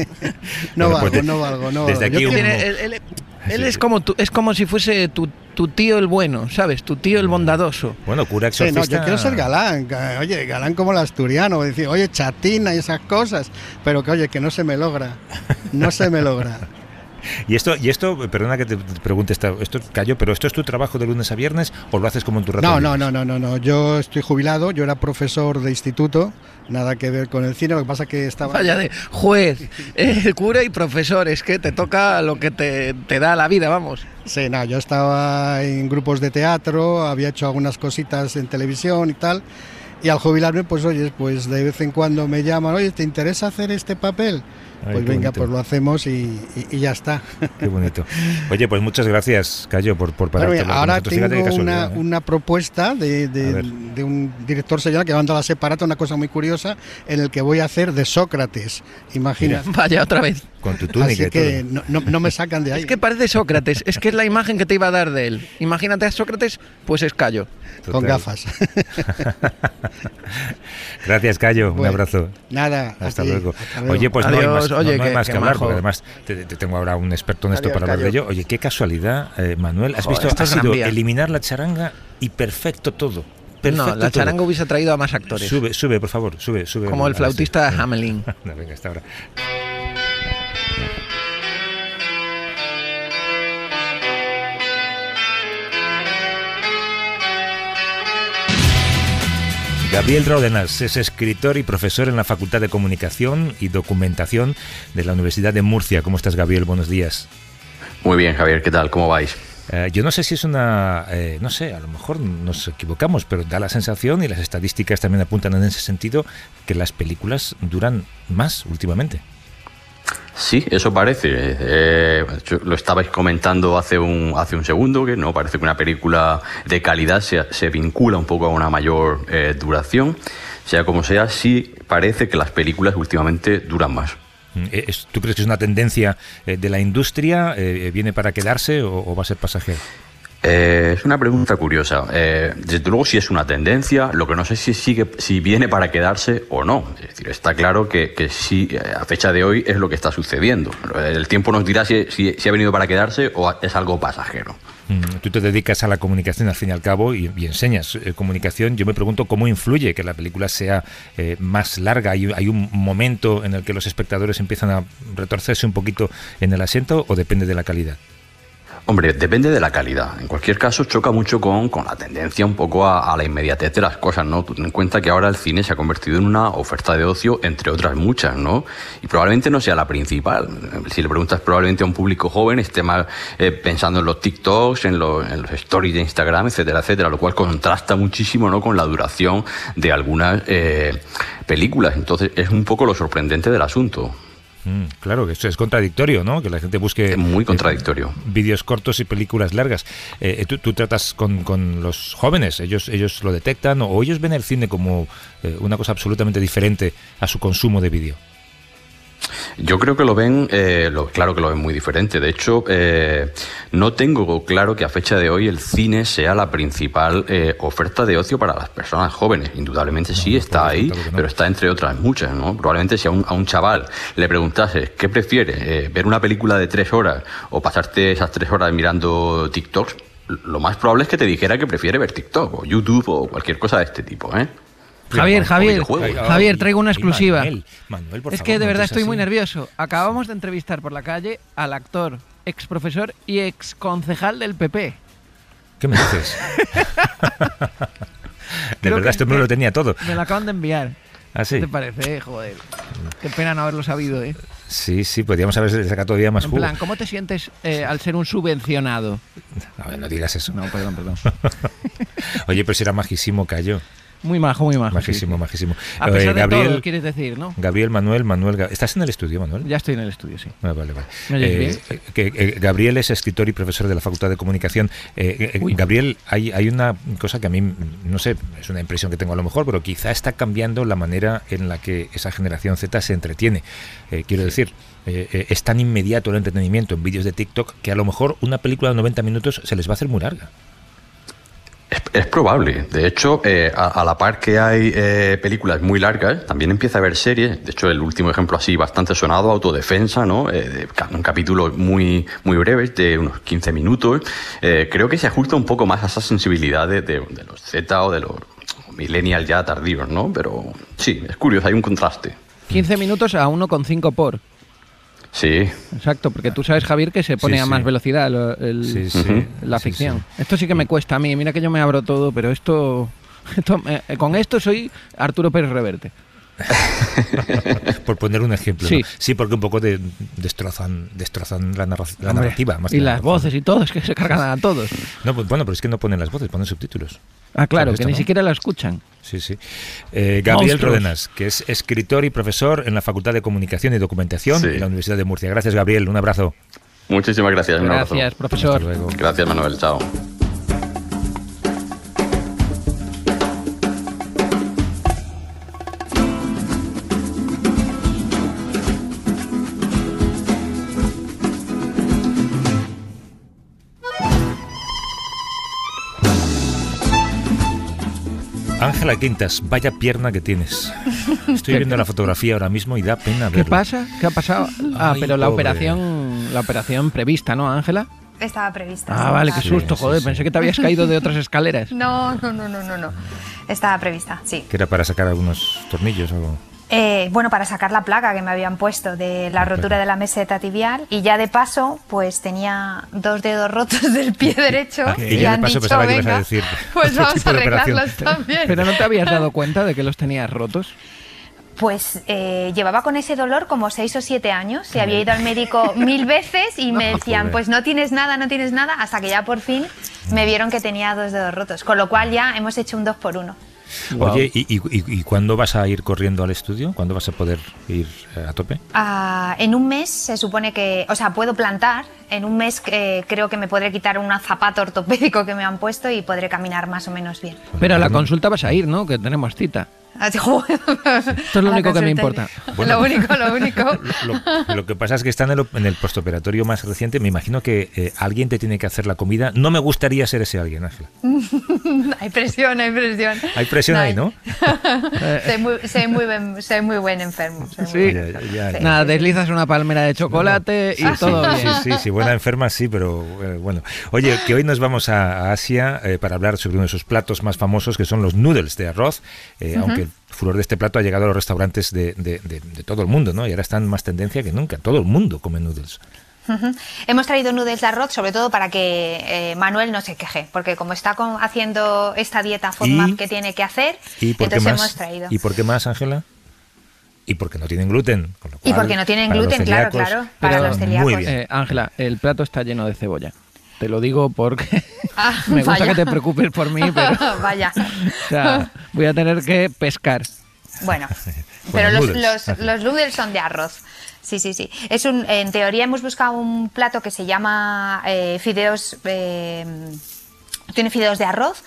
[SPEAKER 4] no,
[SPEAKER 3] bueno,
[SPEAKER 4] valgo,
[SPEAKER 3] pues de,
[SPEAKER 4] no valgo, no
[SPEAKER 3] desde
[SPEAKER 4] valgo.
[SPEAKER 3] Aquí
[SPEAKER 2] Yo
[SPEAKER 3] un...
[SPEAKER 2] tiene, él, él, él es como tu, es como si fuese tu, tu tío el bueno, ¿sabes? Tu tío el bondadoso.
[SPEAKER 3] Bueno, cura exorcista...
[SPEAKER 4] Sí, no, yo quiero ser galán, oye, galán como el asturiano, decir, oye, chatina y esas cosas, pero que oye, que no se me logra, no se me logra.
[SPEAKER 3] Y esto, y esto, perdona que te pregunte esto, esto Cayo, pero ¿esto es tu trabajo de lunes a viernes o lo haces como en tu rato?
[SPEAKER 4] No, no, no, no, no, no, yo estoy jubilado, yo era profesor de instituto, nada que ver con el cine, lo que pasa que estaba...
[SPEAKER 2] Vaya de juez, eh, cura y profesor, es que te toca lo que te, te da la vida, vamos.
[SPEAKER 4] Sí, no, yo estaba en grupos de teatro, había hecho algunas cositas en televisión y tal, y al jubilarme, pues oye, pues de vez en cuando me llaman, oye, ¿te interesa hacer este papel? Ay, pues venga, bonito. Pues lo hacemos y, y, y ya está.
[SPEAKER 3] Qué bonito. Oye, pues muchas gracias, Cayo, por, por pararte.
[SPEAKER 4] Bueno, ahora tengo una, ¿eh? una propuesta de, de, de un director sevillano que manda a la separata, una cosa muy curiosa, en el que voy a hacer de Sócrates. Imagina.
[SPEAKER 2] Mira, vaya, otra vez.
[SPEAKER 3] Con tu túnica.
[SPEAKER 4] Así que no, no, no me sacan de ahí.
[SPEAKER 2] Es que parece Sócrates, es que es la imagen que te iba a dar de él. Imagínate a Sócrates, pues es Cayo.
[SPEAKER 4] Total. Con gafas.
[SPEAKER 3] Gracias, Cayo.
[SPEAKER 4] Bueno,
[SPEAKER 3] un abrazo.
[SPEAKER 4] Nada.
[SPEAKER 3] Hasta,
[SPEAKER 4] ti,
[SPEAKER 3] luego.
[SPEAKER 4] hasta luego.
[SPEAKER 3] Oye, pues
[SPEAKER 2] Adiós,
[SPEAKER 3] no hay más,
[SPEAKER 2] oye,
[SPEAKER 3] no, no hay
[SPEAKER 2] que,
[SPEAKER 3] más que,
[SPEAKER 2] que
[SPEAKER 3] hablar,
[SPEAKER 2] majo.
[SPEAKER 3] porque además te, te tengo ahora un experto en esto
[SPEAKER 2] Adiós,
[SPEAKER 3] para hablar
[SPEAKER 2] Cayo.
[SPEAKER 3] de ello. Oye, qué casualidad, eh, Manuel. ¿Has
[SPEAKER 2] Joder,
[SPEAKER 3] visto? Ha sido
[SPEAKER 2] Gran
[SPEAKER 3] eliminar la charanga y perfecto todo. Perfecto
[SPEAKER 2] no, la charanga
[SPEAKER 3] todo.
[SPEAKER 2] hubiese traído a más actores.
[SPEAKER 3] Sube, sube, por favor, sube, sube.
[SPEAKER 2] Como el flautista de Hamelin.
[SPEAKER 3] No, venga, hasta ahora. Gabriel Ródenas es escritor y profesor en la Facultad de Comunicación y Documentación de la Universidad de Murcia. ¿Cómo estás, Gabriel? Buenos días.
[SPEAKER 5] Muy bien, Javier. ¿Qué tal? ¿Cómo vais?
[SPEAKER 3] Eh, yo no sé si es una... Eh, no sé, a lo mejor nos equivocamos, pero da la sensación, y las estadísticas también apuntan en ese sentido, que las películas duran más últimamente.
[SPEAKER 5] Sí, eso parece. Eh, lo estabais comentando hace un hace un segundo, que no parece que una película de calidad se, se vincula un poco a una mayor eh, duración. Sea como sea, sí parece que las películas últimamente duran más.
[SPEAKER 3] ¿Tú crees que es una tendencia de la industria? ¿Viene para quedarse o, o va a ser pasajero?
[SPEAKER 5] Eh, es una pregunta curiosa. Eh, desde luego sí es una tendencia, lo que no sé si sigue, si viene para quedarse o no. Es decir, está claro que, que sí, a fecha de hoy es lo que está sucediendo. El tiempo nos dirá si, si, si ha venido para quedarse o es algo pasajero.
[SPEAKER 3] Tú te dedicas a la comunicación al fin y al cabo y, y enseñas eh, comunicación. Yo me pregunto cómo influye que la película sea eh, más larga. ¿Hay, ¿Hay un momento en el que los espectadores empiezan a retorcerse un poquito en el asiento o depende de la calidad?
[SPEAKER 5] Hombre, depende de la calidad. En cualquier caso, choca mucho con, con la tendencia un poco a, a la inmediatez de las cosas, ¿no? Tú ten en cuenta que ahora el cine se ha convertido en una oferta de ocio, entre otras muchas, ¿no? Y probablemente no sea la principal. Si le preguntas probablemente a un público joven, esté más eh, pensando en los TikToks, en, lo, en los stories de Instagram, etcétera, etcétera, lo cual contrasta muchísimo, ¿no?, con la duración de algunas eh, películas. Entonces, es un poco lo sorprendente del asunto.
[SPEAKER 3] Mm, claro, que eso es contradictorio, ¿no? Que la gente busque...
[SPEAKER 5] Es muy contradictorio.
[SPEAKER 3] Eh, vídeos cortos y películas largas. Eh, ¿tú, tú tratas con, con los jóvenes? ¿Ellos, ellos lo detectan o ellos ven el cine como eh, una cosa absolutamente diferente a su consumo de vídeo?
[SPEAKER 5] Yo creo que lo ven, eh, lo, claro que lo ven muy diferente. De hecho, eh, no tengo claro que a fecha de hoy el cine sea la principal eh, oferta de ocio para las personas jóvenes. Indudablemente sí, no, está ahí, no. Pero está entre otras muchas, ¿no? Probablemente si a un, a un chaval le preguntases ¿qué prefieres? Eh, ¿ver una película de tres horas o pasarte esas tres horas mirando TikToks? Lo más probable es que te dijera que prefiere ver TikTok o YouTube o cualquier cosa de este tipo, ¿eh?
[SPEAKER 2] Javier, Javier, Javier, traigo una exclusiva.
[SPEAKER 3] Manuel, Manuel, por
[SPEAKER 2] es
[SPEAKER 3] favor,
[SPEAKER 2] que de verdad
[SPEAKER 3] no
[SPEAKER 2] estoy
[SPEAKER 3] así.
[SPEAKER 2] muy nervioso. Acabamos de entrevistar por la calle al actor, ex profesor y ex concejal del P P.
[SPEAKER 3] ¿Qué me dices? De verdad, este hombre lo tenía todo.
[SPEAKER 2] Me lo acaban de enviar.
[SPEAKER 3] ¿Ah, sí?
[SPEAKER 2] ¿Qué te parece? Joder. Qué pena no haberlo sabido, ¿eh?
[SPEAKER 3] Sí, sí, podríamos haber sacado todavía más
[SPEAKER 2] en
[SPEAKER 3] jugo.
[SPEAKER 2] plan, ¿cómo te sientes eh, al ser un subvencionado?
[SPEAKER 3] A ver, no digas eso.
[SPEAKER 2] No, perdón, perdón.
[SPEAKER 3] Oye, pero si era majísimo, cayó.
[SPEAKER 2] Muy majo, muy majo.
[SPEAKER 3] Majísimo,
[SPEAKER 2] sí, sí.
[SPEAKER 3] majísimo.
[SPEAKER 2] A pesar
[SPEAKER 3] eh,
[SPEAKER 2] de
[SPEAKER 3] Gabriel,
[SPEAKER 2] todo, quieres decir, ¿no?
[SPEAKER 3] Gabriel, Manuel, Manuel... ¿Estás en el estudio, Manuel?
[SPEAKER 2] Ya estoy en el estudio, sí.
[SPEAKER 3] Ah, vale, vale.
[SPEAKER 2] ¿Me oyes
[SPEAKER 3] eh,
[SPEAKER 2] bien?
[SPEAKER 3] Que, eh, Gabriel es escritor y profesor de la Facultad de Comunicación. Eh, eh, Gabriel, hay, hay una cosa que a mí, no sé, es una impresión que tengo a lo mejor, pero quizá está cambiando la manera en la que esa generación Z se entretiene. Eh, quiero sí. decir... Eh, eh, es tan inmediato el entretenimiento en vídeos de TikTok que a lo mejor una película de noventa minutos se les va a hacer muy larga.
[SPEAKER 5] Es, es probable. De hecho, eh, a, a la par que hay eh, películas muy largas, también empieza a haber series. De hecho, el último ejemplo así bastante sonado, Autodefensa, ¿no? Eh, de, un capítulo muy, muy breve, de unos quince minutos. Eh, creo que se ajusta un poco más a esa sensibilidad de, de, de los Z o de los millennials ya tardíos, ¿no? Pero sí, es curioso, hay un contraste.
[SPEAKER 2] quince minutos a uno coma cinco por.
[SPEAKER 5] Sí.
[SPEAKER 2] Exacto, porque tú sabes, Javier, que se pone sí, a más sí. velocidad el, el,
[SPEAKER 3] sí, sí.
[SPEAKER 2] la ficción. Sí, sí. Esto sí que me cuesta a mí. Mira que yo me abro todo, pero esto... esto eh, con esto soy Arturo Pérez Reverte.
[SPEAKER 3] Por poner un ejemplo.
[SPEAKER 2] Sí,
[SPEAKER 3] ¿no? Sí, porque un poco de, destrozan destrozan la, narra la
[SPEAKER 2] Hombre,
[SPEAKER 3] narrativa. Más
[SPEAKER 2] y
[SPEAKER 3] que
[SPEAKER 2] las
[SPEAKER 3] la
[SPEAKER 2] voces y todo, es que se cargan a todos.
[SPEAKER 3] No, pues, bueno, pero es que no ponen las voces, ponen subtítulos.
[SPEAKER 2] Ah, claro, que
[SPEAKER 3] esto,
[SPEAKER 2] ni
[SPEAKER 3] ¿no?
[SPEAKER 2] siquiera la escuchan.
[SPEAKER 3] Sí, sí. Eh, Gabriel
[SPEAKER 2] Monstruos.
[SPEAKER 3] Rodenas, que es escritor y profesor en la Facultad de Comunicación y Documentación sí. de la Universidad de Murcia. Gracias, Gabriel. Un abrazo.
[SPEAKER 5] Muchísimas gracias.
[SPEAKER 2] Gracias, profesor.
[SPEAKER 3] Hasta luego.
[SPEAKER 5] Gracias, Manuel. Chao.
[SPEAKER 3] Ángela Quintas, vaya pierna que tienes. Estoy viendo la fotografía ahora mismo y da pena verla.
[SPEAKER 2] ¿Qué pasa? ¿Qué ha pasado? Ah,
[SPEAKER 3] Ay,
[SPEAKER 2] pero la
[SPEAKER 3] pobre.
[SPEAKER 2] operación, la operación prevista, ¿no, Ángela?
[SPEAKER 6] Estaba prevista.
[SPEAKER 2] Ah,
[SPEAKER 6] sí,
[SPEAKER 2] vale, qué
[SPEAKER 6] sí,
[SPEAKER 2] susto,
[SPEAKER 3] sí,
[SPEAKER 2] joder,
[SPEAKER 3] sí.
[SPEAKER 2] pensé que te habías caído de otras escaleras.
[SPEAKER 6] No, no, no, no, no, no. Estaba prevista, sí.
[SPEAKER 3] ¿Que era para sacar algunos tornillos o algo?
[SPEAKER 6] Eh, bueno, para sacar la placa que me habían puesto de la rotura de la meseta tibial y ya de paso, pues tenía dos dedos rotos del pie derecho
[SPEAKER 3] Ah,
[SPEAKER 6] y
[SPEAKER 3] y ya de
[SPEAKER 6] han
[SPEAKER 3] paso
[SPEAKER 6] dicho,
[SPEAKER 3] pensaba que ibas a
[SPEAKER 6] venga,
[SPEAKER 3] decir
[SPEAKER 6] pues
[SPEAKER 3] otro
[SPEAKER 6] vamos
[SPEAKER 3] tipo
[SPEAKER 6] a
[SPEAKER 3] de operación.
[SPEAKER 6] arreglarlos también.
[SPEAKER 2] ¿Pero no te habías dado cuenta de que los tenías rotos?
[SPEAKER 6] Pues eh, llevaba con ese dolor como seis o siete años y había ido al médico mil veces y me decían,
[SPEAKER 3] pobre.
[SPEAKER 6] pues no tienes nada, no tienes nada, hasta que ya por fin me vieron que tenía dos dedos rotos, con lo cual ya hemos hecho un dos por uno.
[SPEAKER 2] Wow.
[SPEAKER 3] Oye, ¿y, y, y cuándo vas a ir corriendo al estudio? ¿Cuándo vas a poder ir eh, a tope?
[SPEAKER 6] Ah, en un mes se supone que, o sea, puedo plantar, en un mes eh, creo que me podré quitar un zapato ortopédico que me han puesto y podré caminar más o menos bien.
[SPEAKER 2] Pero a la
[SPEAKER 3] Bueno,
[SPEAKER 2] consulta vas a ir, ¿no? Que tenemos cita.
[SPEAKER 6] Esto
[SPEAKER 2] es lo único que me importa.
[SPEAKER 6] Bueno, lo único, lo único.
[SPEAKER 3] Lo, lo que pasa es que está en el, en el postoperatorio más reciente. Me imagino que eh, alguien te tiene que hacer la comida. No me gustaría ser ese alguien, Ángela.
[SPEAKER 6] Hay presión, hay presión.
[SPEAKER 3] Hay presión no, ahí, ¿no?
[SPEAKER 6] soy, muy, soy, muy buen, soy muy buen enfermo. Soy
[SPEAKER 2] sí.
[SPEAKER 6] Muy
[SPEAKER 2] ya, ya, ya. Sí. Nada, deslizas una palmera de chocolate no, no. y sí, todo
[SPEAKER 3] sí,
[SPEAKER 2] bien.
[SPEAKER 3] Sí, sí, sí, buena enferma sí, pero eh, bueno. Oye, que hoy nos vamos a, a Asia eh, para hablar sobre uno de esos platos más famosos que son los noodles de arroz, eh, uh-huh. aunque el furor de este plato ha llegado a los restaurantes de, de, de, de todo el mundo, ¿no? Y ahora están más tendencia que nunca. Todo el mundo come noodles.
[SPEAKER 6] Uh-huh. Hemos traído noodles de arroz sobre todo para que eh, Manuel no se queje, porque como está con, haciendo esta dieta FODMAP que tiene que hacer,
[SPEAKER 3] ¿y por
[SPEAKER 6] entonces
[SPEAKER 3] qué más,
[SPEAKER 6] hemos traído.
[SPEAKER 3] ¿Y por qué más, Ángela? Y porque no tienen gluten. Con lo cual,
[SPEAKER 6] y porque no tienen gluten, claro, claro, para los celíacos.
[SPEAKER 2] Ángela, eh, el plato está lleno de cebolla. Te lo digo porque ah, me gusta vaya. que te preocupes por mí, pero
[SPEAKER 6] vaya.
[SPEAKER 2] O sea, voy a tener que pescar.
[SPEAKER 6] Bueno, pero bueno, los, noodles. Los, los noodles son de arroz. Sí, sí, sí. Es un, en teoría hemos buscado un plato que se llama eh, fideos, eh, tiene fideos de arroz.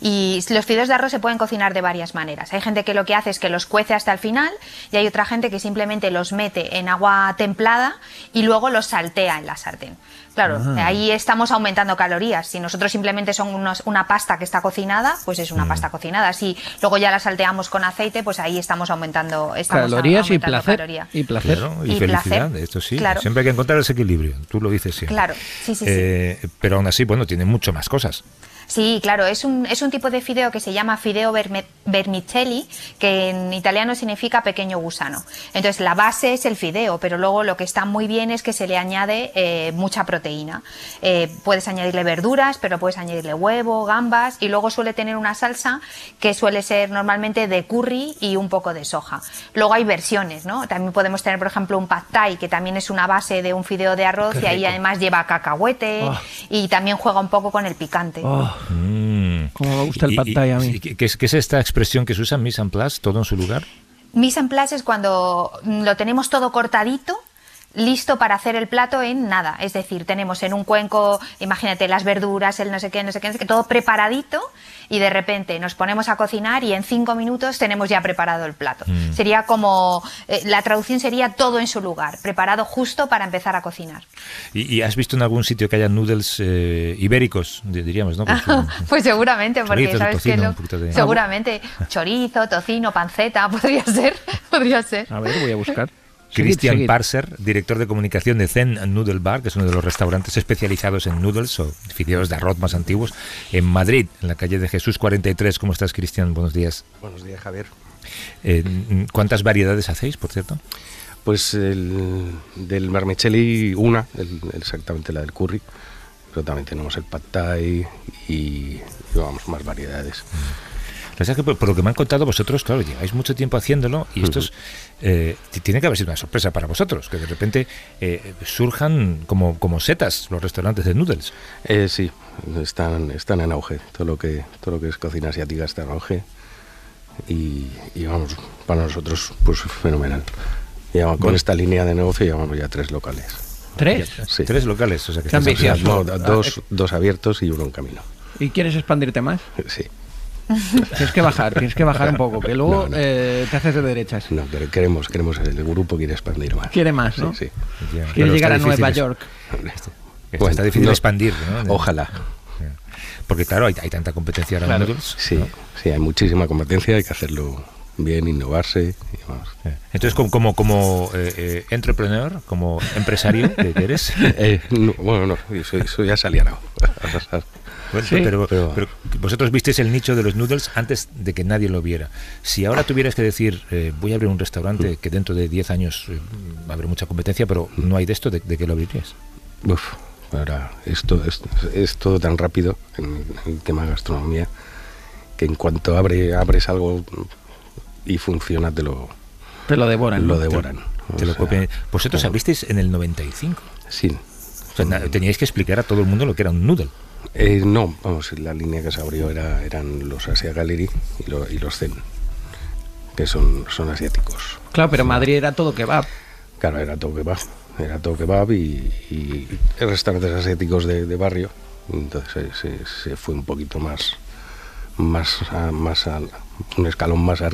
[SPEAKER 6] Y los fideos de arroz se pueden cocinar de varias maneras. Hay gente que lo que hace es que los cuece hasta el final y hay otra gente que simplemente los mete en agua templada y luego los saltea en la sartén. Claro, ah. ahí estamos aumentando calorías. Si nosotros simplemente son unos, una pasta que está cocinada, pues es una mm. pasta cocinada. Si luego ya la salteamos con aceite, pues ahí estamos aumentando, estamos
[SPEAKER 2] calorías
[SPEAKER 6] aumentando
[SPEAKER 2] y placer.
[SPEAKER 6] Caloría.
[SPEAKER 2] Y placer.
[SPEAKER 3] Claro, y,
[SPEAKER 6] y
[SPEAKER 3] felicidad,
[SPEAKER 6] placer.
[SPEAKER 3] Esto sí.
[SPEAKER 6] Claro.
[SPEAKER 3] Siempre hay que encontrar ese equilibrio. Tú lo dices siempre.
[SPEAKER 6] Claro, sí, sí,
[SPEAKER 3] eh,
[SPEAKER 6] sí.
[SPEAKER 3] Pero aún así, bueno, tiene mucho más cosas.
[SPEAKER 6] Sí, claro, es un, es un tipo de fideo que se llama fideo verme, vermicelli, que en italiano significa pequeño gusano. Entonces la base es el fideo, pero luego lo que está muy bien es que se le añade eh, mucha proteína. Eh, puedes añadirle verduras, pero puedes añadirle huevo, gambas, y luego suele tener una salsa que suele ser normalmente de curry y un poco de soja. Luego hay versiones, ¿no? También podemos tener, por ejemplo, un pad thai, que también es una base de un fideo de arroz y ahí además lleva cacahuete oh. y también juega un poco con el picante.
[SPEAKER 2] Oh. Mm. Como me gusta el pad thai a mí.
[SPEAKER 3] ¿Qué es, ¿Qué es esta expresión que se usa, mise en place, todo en su lugar?
[SPEAKER 6] Mise en place es cuando lo tenemos todo cortadito, listo para hacer el plato en nada. Es decir, tenemos en un cuenco, imagínate, las verduras, el no sé qué, no sé qué, no sé qué, todo preparadito y de repente nos ponemos a cocinar y en cinco minutos tenemos ya preparado el plato. Mm. Sería como, eh, la traducción sería todo en su lugar, preparado justo para empezar a cocinar.
[SPEAKER 3] ¿Y, y has visto en algún sitio que haya noodles eh, ibéricos, diríamos, no? Pues,
[SPEAKER 6] pues seguramente, porque chorizo, sabes tocino, que lo,
[SPEAKER 3] de...
[SPEAKER 6] seguramente chorizo, tocino, panceta, podría ser, podría ser.
[SPEAKER 2] A ver, voy a buscar.
[SPEAKER 3] Christian Parser, director de comunicación de Zen Noodle Bar, que es uno de los restaurantes especializados en noodles o fideos de arroz más antiguos, en Madrid, en la calle de Jesús cuarenta y tres. ¿Cómo estás, Christian? Buenos días.
[SPEAKER 7] Buenos días, Javier.
[SPEAKER 3] Eh, ¿Cuántas variedades hacéis, por cierto?
[SPEAKER 7] Pues el, del vermicelli una, el, exactamente la del curry, pero también tenemos el pad thai y, y vamos, más variedades.
[SPEAKER 3] Mm. O sea que por, por lo que me han contado vosotros, claro, lleváis mucho tiempo haciéndolo y esto es, eh, tiene que haber sido una sorpresa para vosotros, que de repente eh, surjan como, como setas los restaurantes de noodles.
[SPEAKER 7] Eh, sí, están, están en auge, todo lo que todo lo que es cocina asiática está en auge y, y vamos, para nosotros pues fenomenal. Ya, con bueno. esta línea de negocio llevamos ya tres locales.
[SPEAKER 2] ¿Tres?
[SPEAKER 7] Sí.
[SPEAKER 3] Tres locales, o sea que
[SPEAKER 2] están ambiciosos.
[SPEAKER 7] No, dos, dos abiertos y uno en camino.
[SPEAKER 2] ¿Y quieres expandirte más?
[SPEAKER 7] Sí.
[SPEAKER 2] Tienes que bajar, tienes que bajar un poco, que luego no, no. Eh, te haces de derechas.
[SPEAKER 7] No, pero queremos, queremos, el grupo quiere expandir más.
[SPEAKER 2] Quiere más, ¿no?
[SPEAKER 7] Sí, sí.
[SPEAKER 2] Quiere pero llegar a Nueva York.
[SPEAKER 3] Bueno, está difícil no, expandir, ¿no?
[SPEAKER 7] Ojalá.
[SPEAKER 3] Porque claro, hay, hay tanta competencia ahora
[SPEAKER 7] claro.
[SPEAKER 3] en noodles.
[SPEAKER 7] Sí,
[SPEAKER 3] ¿no?
[SPEAKER 7] Sí, hay muchísima competencia, hay que hacerlo bien, innovarse. Y vamos.
[SPEAKER 3] Entonces, como, como, como eh, eh, entrepreneur, como empresario, ¿qué eres?
[SPEAKER 7] eh, no, bueno, no, eso, eso ya se ha liado.
[SPEAKER 3] Bueno, sí, pero, pero, pero vosotros visteis el nicho de los noodles antes de que nadie lo viera. Si ahora tuvieras que decir, eh, voy a abrir un restaurante que dentro de diez años eh, va a haber mucha competencia, pero no hay de esto, ¿de, de qué lo abrirías?
[SPEAKER 7] Uf, ahora, esto es, es todo tan rápido en, en el tema de gastronomía que en cuanto abre, abres algo y funciona, te lo,
[SPEAKER 2] te lo devoran.
[SPEAKER 7] Lo
[SPEAKER 2] ¿no?
[SPEAKER 7] devoran.
[SPEAKER 3] Te, te lo copian. Vosotros
[SPEAKER 7] claro.
[SPEAKER 3] abristeis en el noventa y cinco.
[SPEAKER 7] Sí.
[SPEAKER 3] O sea, na, teníais que explicar a todo el mundo lo que era un noodle.
[SPEAKER 7] Eh, no, vamos, la línea que se abrió era, eran los Asia Gallery y, lo, y los Zen, que son, son asiáticos.
[SPEAKER 2] Claro, pero Madrid era todo kebab.
[SPEAKER 7] Claro, era todo kebab, era todo kebab y, y restaurantes asiáticos de, de barrio. Entonces se, se, se fue un poquito más, más, a, más a un escalón más arriba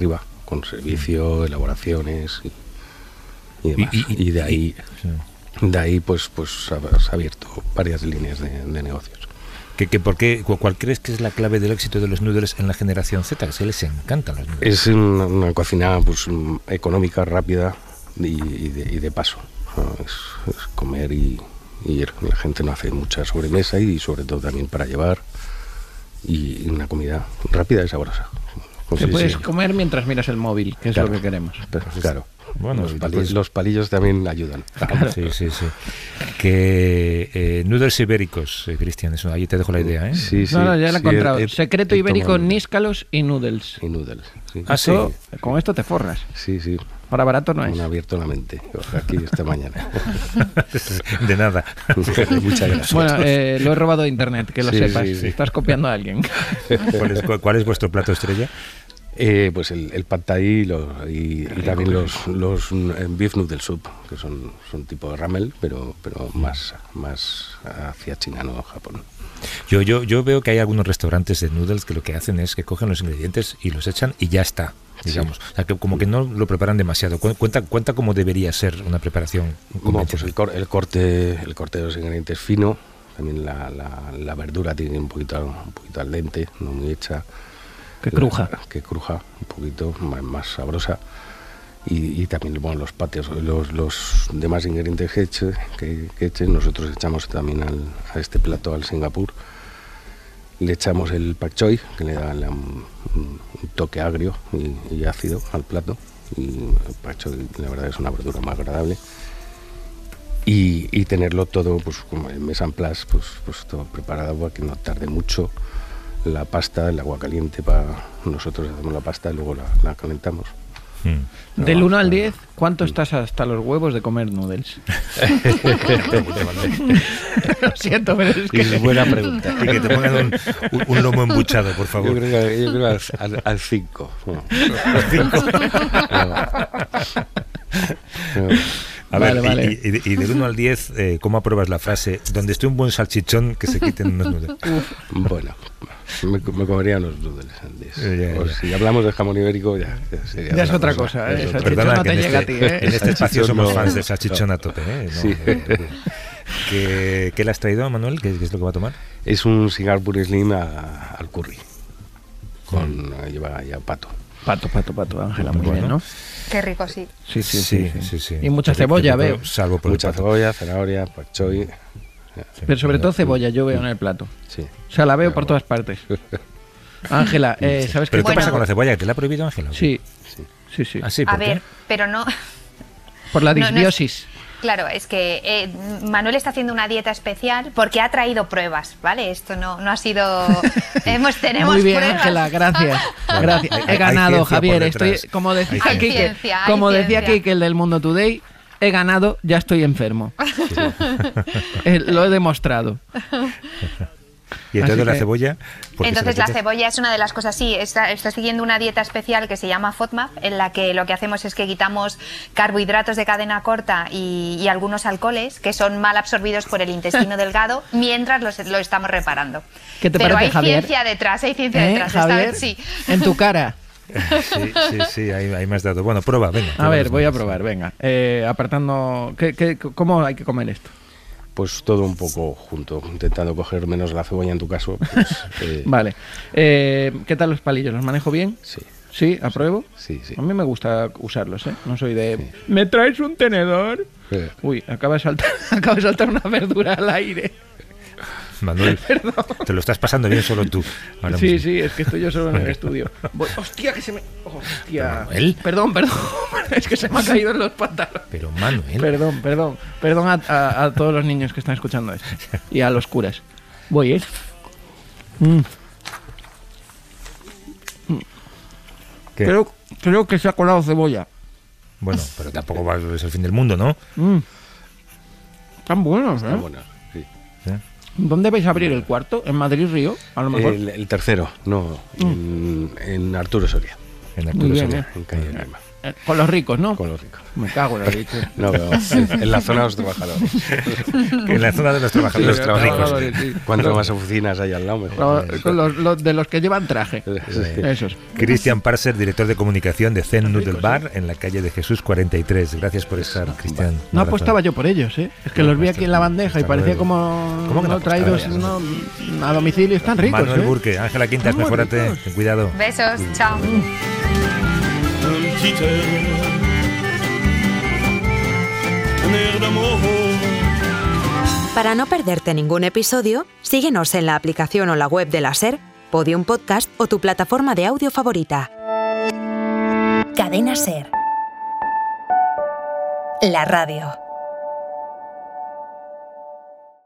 [SPEAKER 7] con servicio, elaboraciones y, y demás. Y, y, y de ahí, sí. de ahí pues, pues se ha abierto varias líneas de, de negocios.
[SPEAKER 3] ¿Qué, qué, por qué, ¿Cuál crees que es la clave del éxito de los noodles en la generación Z? Que se les encantan los noodles.
[SPEAKER 7] Es una, una cocina pues, económica, rápida y, y, de, y de paso. Es, es comer y, y ir. La gente no hace mucha sobremesa y sobre todo también para llevar. Y una comida rápida y sabrosa.
[SPEAKER 2] Te sí, puedes sí. comer mientras miras el móvil, que es claro, lo que queremos.
[SPEAKER 7] Pero, claro. Bueno, los, pali pues, los palillos también ayudan.
[SPEAKER 3] Claro. Sí, sí, sí. Que eh, noodles ibéricos, eh, Cristian, eso, ahí te dejo la idea, ¿eh?
[SPEAKER 2] Sí, sí. No, no, ya la he sí, encontrado. He, Secreto he ibérico, tomado... níscalos y noodles.
[SPEAKER 7] Y noodles, sí.
[SPEAKER 2] Ah, sí. Con esto te forras.
[SPEAKER 7] Sí, sí.
[SPEAKER 2] Para barato no es.
[SPEAKER 7] Me ha abierto la mente aquí esta mañana.
[SPEAKER 3] De nada.
[SPEAKER 7] Muchas gracias.
[SPEAKER 2] Bueno, eh, lo he robado de internet, que lo sí, sepas. Sí, sí. Estás copiando a alguien.
[SPEAKER 3] ¿Cuál es, cuál es vuestro plato estrella?
[SPEAKER 7] Eh, pues el, el pad thai y, los, y, y también los, los beef noodle soup, que son, son tipo de ramen, pero, pero más, más hacia China, no Japón.
[SPEAKER 3] Yo, yo, yo veo que hay algunos restaurantes de noodles que lo que hacen es que cogen los ingredientes y los echan y ya está, digamos. Sí. O sea, que como que no lo preparan demasiado. Cuenta, cuenta cómo debería ser una preparación.
[SPEAKER 7] Bueno, pues el, cor, el, corte, el corte de los ingredientes fino, también la, la, la verdura tiene un poquito, un poquito al dente, no muy hecha.
[SPEAKER 2] Que cruja.
[SPEAKER 7] La, que cruja, un poquito más, más sabrosa. Y, y también bueno, los patios, los, los demás ingredientes que, eche, que, que echen, nosotros echamos también al, a este plato, al Singapur, le echamos el pak choi, que le da la, un, un toque agrio y, y ácido al plato. Y el pak choi, la verdad, es una verdura más agradable. Y, y tenerlo todo, pues como el mise en place, pues, pues todo preparado para que no tarde mucho. La pasta, el agua caliente, para nosotros hacemos la pasta y luego la, la calentamos.
[SPEAKER 2] Hmm. Del uno al diez, ¿cuánto hmm. estás hasta los huevos de comer noodles? Lo siento, pero es que...
[SPEAKER 7] Es buena pregunta.
[SPEAKER 3] Y que te pongan un, un, un lomo embuchado, por favor.
[SPEAKER 7] Yo creo que, yo creo al, al cinco. No. Al cinco.
[SPEAKER 3] No. No. A vale, ver, vale. Y, y, y del uno al diez, eh, ¿cómo apruebas la frase? Donde esté un buen salchichón, que se quiten unos noodles.
[SPEAKER 7] Bueno, me, me comería unos noodles antes. Ya, ya, ya. Si hablamos de jamón ibérico, ya, ya sería
[SPEAKER 2] ya es otra cosa. cosa ¿eh? El salchichón no te llega
[SPEAKER 3] este,
[SPEAKER 2] a ti. ¿eh?
[SPEAKER 3] En este espacio somos fans del salchichón no. a tope. ¿eh? No,
[SPEAKER 7] sí.
[SPEAKER 3] eh, ¿Qué, ¿Qué le has traído, Manuel? ¿Qué, ¿Qué es lo que va a tomar?
[SPEAKER 7] Es un Singapore Slim a, al curry. Con, mm. Lleva ya pato.
[SPEAKER 2] Pato, pato, pato, Ángela, muy bueno. bien, ¿no?
[SPEAKER 6] Qué rico, sí.
[SPEAKER 2] Sí, sí, sí. sí, sí, sí. Y mucha cebolla, veo.
[SPEAKER 7] Salvo por mucha cebolla, zanahoria, pak choi.
[SPEAKER 2] Sí, pero sobre todo cebolla, yo veo en el plato.
[SPEAKER 7] Sí.
[SPEAKER 2] O sea, la veo por todas partes. Ángela, eh, ¿sabes
[SPEAKER 3] qué
[SPEAKER 2] bueno,
[SPEAKER 3] pasa con la cebolla? ¿Te la ha prohibido Ángela?
[SPEAKER 2] Sí, sí, sí.
[SPEAKER 3] ¿Ah, sí?
[SPEAKER 6] A
[SPEAKER 3] ¿Por
[SPEAKER 6] ver,
[SPEAKER 3] qué?
[SPEAKER 6] pero no...
[SPEAKER 2] Por la disbiosis.
[SPEAKER 6] No, no es... Claro, es que eh, Manuel está haciendo una dieta especial porque ha traído pruebas, ¿vale? Esto no, no ha sido... Hemos, tenemos
[SPEAKER 2] Muy bien,
[SPEAKER 6] pruebas.
[SPEAKER 2] Ángela, gracias. gracias. He ganado, Javier. Estoy, como decía Kike, ciencia, como decía Kike, el del Mundo Today, he ganado, ya estoy enfermo. eh, lo he demostrado.
[SPEAKER 3] ¿Y entonces la cebolla?
[SPEAKER 6] Entonces la cebolla es una de las cosas, sí, está, está siguiendo una dieta especial que se llama FODMAP, en la que lo que hacemos es que quitamos carbohidratos de cadena corta y, y algunos alcoholes que son mal absorbidos por el intestino delgado mientras los, lo estamos reparando.
[SPEAKER 2] ¿Qué te
[SPEAKER 6] Pero
[SPEAKER 2] parece,
[SPEAKER 6] hay
[SPEAKER 2] Javier?
[SPEAKER 6] ciencia detrás, hay ciencia
[SPEAKER 2] ¿Eh,
[SPEAKER 6] detrás.
[SPEAKER 2] Javier?
[SPEAKER 6] Esta vez sí.
[SPEAKER 2] En tu cara.
[SPEAKER 3] Sí, sí, sí, ahí, ahí me has dado. Bueno, prueba, venga.
[SPEAKER 2] A ver, voy a probar, venga. Eh, apartando... ¿qué, qué, ¿Cómo hay que comer esto?
[SPEAKER 7] Pues todo un poco junto, intentando coger menos la cebolla en tu caso. Pues, eh...
[SPEAKER 2] Vale. Eh, ¿Qué tal los palillos? ¿Los manejo bien?
[SPEAKER 7] Sí.
[SPEAKER 2] ¿Sí? ¿Apruebo?
[SPEAKER 7] Sí, sí.
[SPEAKER 2] A mí me gusta usarlos, ¿eh? No soy de... Sí. ¿Me traes un tenedor? Sí. Uy, acaba de saltar, acaba de saltar una verdura al aire.
[SPEAKER 3] Manuel, perdón. Te lo estás pasando bien solo tú.
[SPEAKER 2] Ahora sí, mismo. Sí, es que estoy yo solo en el estudio. Voy, hostia, que se me... Hostia. Manuel. Perdón, perdón. Es que se me ha caído en los pantalones.
[SPEAKER 3] Pero Manuel.
[SPEAKER 2] Perdón, perdón. Perdón a, a, a todos los niños que están escuchando esto. Y a los curas. Voy, ¿eh? Mm. ¿Qué? Creo, creo que se ha colado cebolla.
[SPEAKER 3] Bueno, pero tampoco es el fin del mundo, ¿no?
[SPEAKER 2] Mm. Están buenos, ¿eh?
[SPEAKER 7] Están buenos, sí. ¿Sí?
[SPEAKER 2] ¿Dónde vais a abrir el cuarto? ¿En Madrid Río? A lo mejor.
[SPEAKER 7] El, el tercero, no, mm. en, en Arturo Soria.
[SPEAKER 3] En Arturo
[SPEAKER 2] bien,
[SPEAKER 3] Soria,
[SPEAKER 2] ¿eh?
[SPEAKER 7] en calle Lima.
[SPEAKER 2] Con los ricos, ¿no?
[SPEAKER 7] Con los ricos.
[SPEAKER 2] Me cago en la leche.
[SPEAKER 7] No, pero en la zona de los trabajadores.
[SPEAKER 3] En la zona de los trabajadores,
[SPEAKER 7] los trabajadores ricos. Sí. Cuanto más oficinas hay al lado, mejor.
[SPEAKER 2] Los, los, los de los que llevan traje. Sí. Esos.
[SPEAKER 3] Cristian Parser, director de comunicación de Zen Noodle Bar, en la calle de Jesús cuarenta y tres. Gracias por estar, Cristian.
[SPEAKER 2] No apostaba yo por ellos, ¿eh? Es que no, los vi aquí en la bandeja y parecía como ¿Cómo que no traídos no, a domicilio. Están ricos,
[SPEAKER 3] Manuel
[SPEAKER 2] ¿eh?
[SPEAKER 3] Burke, Ángela Quintas,
[SPEAKER 2] Muy
[SPEAKER 3] mejórate.
[SPEAKER 2] ricos.
[SPEAKER 3] Ten cuidado.
[SPEAKER 6] Besos, chao.
[SPEAKER 1] Para no perderte ningún episodio, síguenos en la aplicación o la web de la SER, Podium Podcast o tu plataforma de audio favorita. Cadena SER. La radio.